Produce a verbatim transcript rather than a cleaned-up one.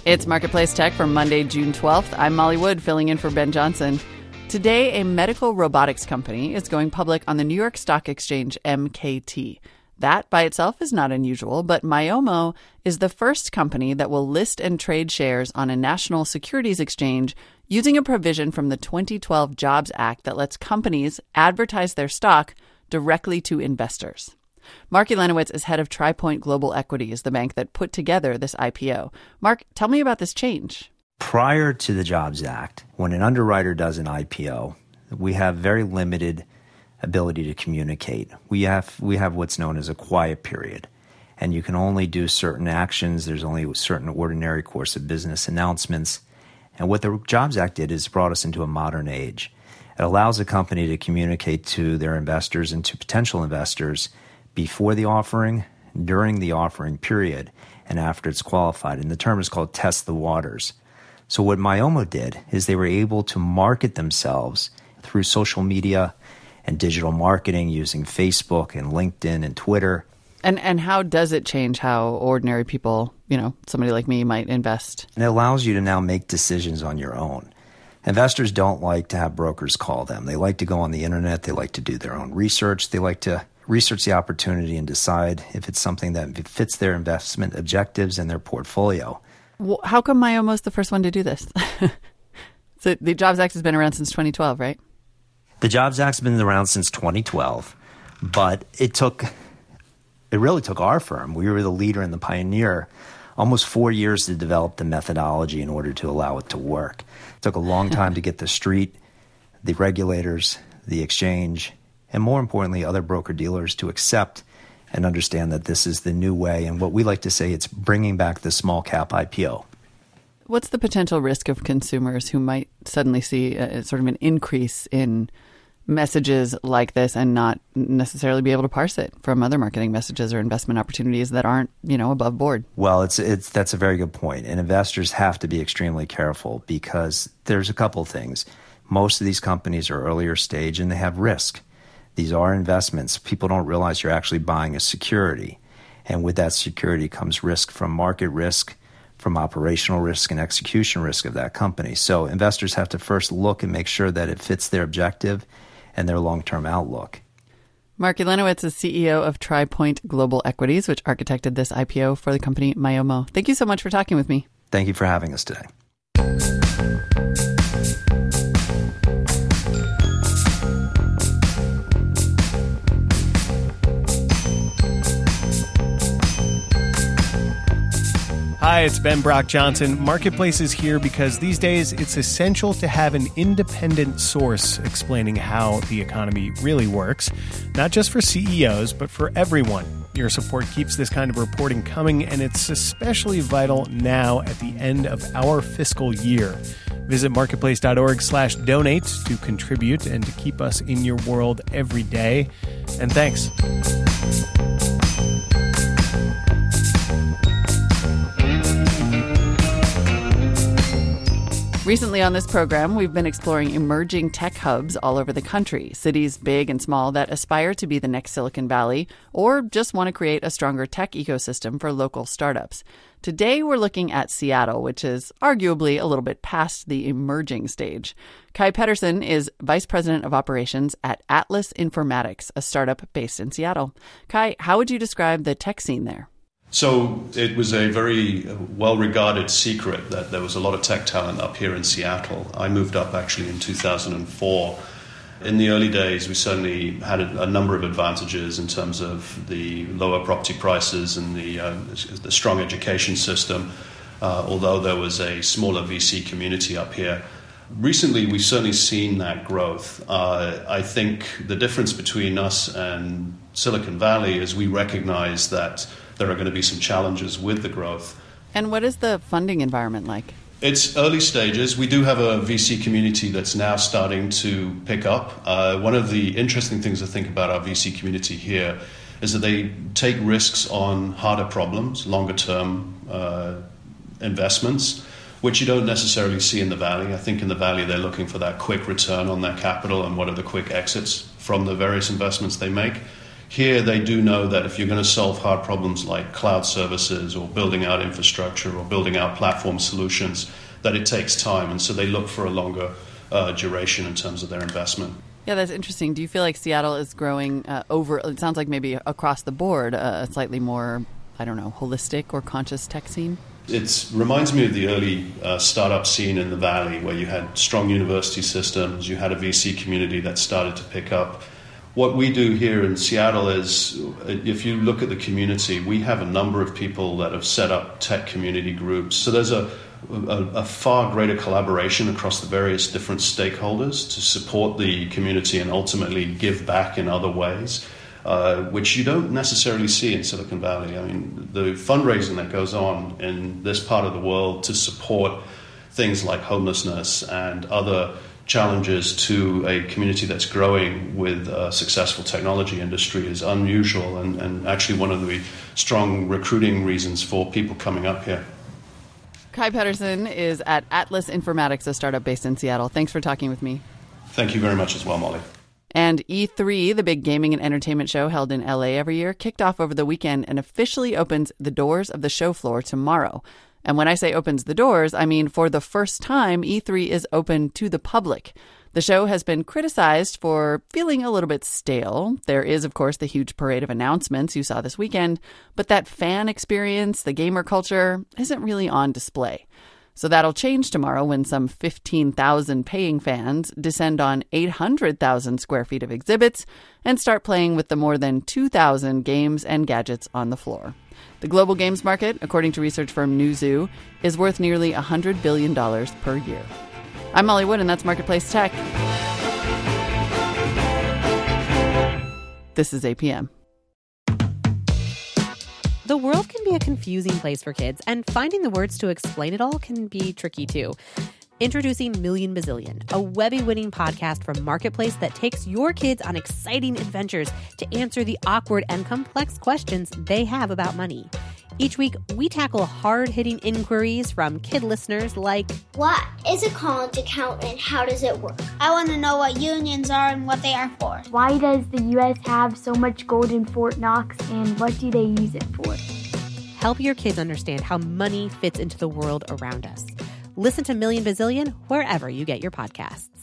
It's Marketplace Tech for Monday, June twelfth. I'm Molly Wood, filling in for Ben Johnson. Today, a medical robotics company is going public on the New York Stock Exchange M K T. That by itself is not unusual, but Myomo is the first company that will list and trade shares on a national securities exchange using a provision from the twenty twelve Jobs Act that lets companies advertise their stock directly to investors. Mark Elenowitz is head of TriPoint Global Equities, the bank that put together this I P O. Mark, tell me about this change. Prior to the Jobs Act, when an underwriter does an I P O, we have very limited ability to communicate. We have we have what's known as a quiet period, and you can only do certain actions. There's only a certain ordinary course of business announcements. And what the Jobs Act did is brought us into a modern age. It allows a company to communicate to their investors and to potential investors before the offering, during the offering period, and after it's qualified. And the term is called test the waters. So what Myomo did is they were able to market themselves through social media and digital marketing using Facebook and LinkedIn and Twitter. And and how does it change how ordinary people, you know, somebody like me might invest? And it allows you to now make decisions on your own. Investors don't like to have brokers call them. They like to go on the internet. They like to do their own research. They like to research the opportunity and decide if it's something that fits their investment objectives and their portfolio. Well, how come Myomo's the first one to do this? So the Jobs Act has been around since twenty twelve, right? The Jobs Act's been around since twenty twelve, but it took, it really took our firm. We were the leader and the pioneer, almost four years to develop the methodology in order to allow it to work. It took a long time to get the street, the regulators, the exchange, and more importantly, other broker-dealers to accept and understand that this is the new way. And what we like to say, it's bringing back the small cap I P O. What's the potential risk of consumers who might suddenly see a, sort of an increase in messages like this and not necessarily be able to parse it from other marketing messages or investment opportunities that aren't, you know, above board? Well, it's it's that's a very good point. And investors have to be extremely careful because there's a couple of things. Most of these companies are earlier stage and they have risk. These are investments. People don't realize you're actually buying a security. And with that security comes risk from market risk, from operational risk and execution risk of that company. So investors have to first look and make sure that it fits their objective and their long-term outlook. Mark Elenowitz is C E O of TriPoint Global Equities, which architected this I P O for the company Myomo. Thank you so much for talking with me. Thank you for having us today. Hi, it's Ben Brock Johnson. Marketplace is here because these days it's essential to have an independent source explaining how the economy really works, not just for C E Os, but for everyone. Your support keeps this kind of reporting coming, and it's especially vital now at the end of our fiscal year. Visit marketplace.org slash donate to contribute and to keep us in your world every day. And thanks. Recently on this program, we've been exploring emerging tech hubs all over the country, cities big and small that aspire to be the next Silicon Valley or just want to create a stronger tech ecosystem for local startups. Today, we're looking at Seattle, which is arguably a little bit past the emerging stage. Kai Pedersen is Vice President of Operations at Atlas Informatics, a startup based in Seattle. Kai, how would you describe the tech scene there? So it was a very well-regarded secret that there was a lot of tech talent up here in Seattle. I moved up actually in two thousand four. In the early days, we certainly had a, a number of advantages in terms of the lower property prices and the, uh, the strong education system, uh, although there was a smaller V C community up here. Recently, we've certainly seen that growth. Uh, I think the difference between us and Silicon Valley is we recognize that there are going to be some challenges with the growth. And what is the funding environment like? It's early stages. We do have a V C community that's now starting to pick up. Uh, one of the interesting things to think about our V C community here is that they take risks on harder problems, longer term uh, investments, which you don't necessarily see in the Valley. I think in the Valley they're looking for that quick return on their capital and what are the quick exits from the various investments they make. Here, they do know that if you're going to solve hard problems like cloud services or building out infrastructure or building out platform solutions, that it takes time. And so they look for a longer uh, duration in terms of their investment. Yeah, that's interesting. Do you feel like Seattle is growing uh, over, it sounds like maybe across the board, uh, a slightly more, I don't know, holistic or conscious tech scene? It reminds me of the early uh, startup scene in the Valley, where you had strong university systems, you had a V C community that started to pick up. What we do here in Seattle is, if you look at the community, we have a number of people that have set up tech community groups. So there's a, a, a far greater collaboration across the various different stakeholders to support the community and ultimately give back in other ways, uh, which you don't necessarily see in Silicon Valley. I mean, the fundraising that goes on in this part of the world to support things like homelessness and other challenges to a community that's growing with a successful technology industry is unusual and, and actually one of the strong recruiting reasons for people coming up here. Kai Pedersen is at Atlas Informatics, a startup based in Seattle. Thanks for talking with me. Thank you very much as well, Molly. And E three, the big gaming and entertainment show held in L A every year, kicked off over the weekend and officially opens the doors of the show floor tomorrow. And when I say opens the doors, I mean for the first time, E three is open to the public. The show has been criticized for feeling a little bit stale. There is, of course, the huge parade of announcements you saw this weekend, but that fan experience, the gamer culture, isn't really on display. So that'll change tomorrow when some fifteen thousand paying fans descend on eight hundred thousand square feet of exhibits and start playing with the more than two thousand games and gadgets on the floor. The global games market, according to research firm Newzoo, is worth nearly one hundred billion dollars per year. I'm Molly Wood, and that's Marketplace Tech. This is A P M. The world can be a confusing place for kids, and finding the words to explain it all can be tricky too. Introducing Million Bazillion, a Webby-winning podcast from Marketplace that takes your kids on exciting adventures to answer the awkward and complex questions they have about money. Each week, we tackle hard-hitting inquiries from kid listeners like, what is a college account and how does it work? I want to know what unions are and what they are for. Why does the U S have so much gold in Fort Knox and what do they use it for? Help your kids understand how money fits into the world around us. Listen to Million Bazillion wherever you get your podcasts.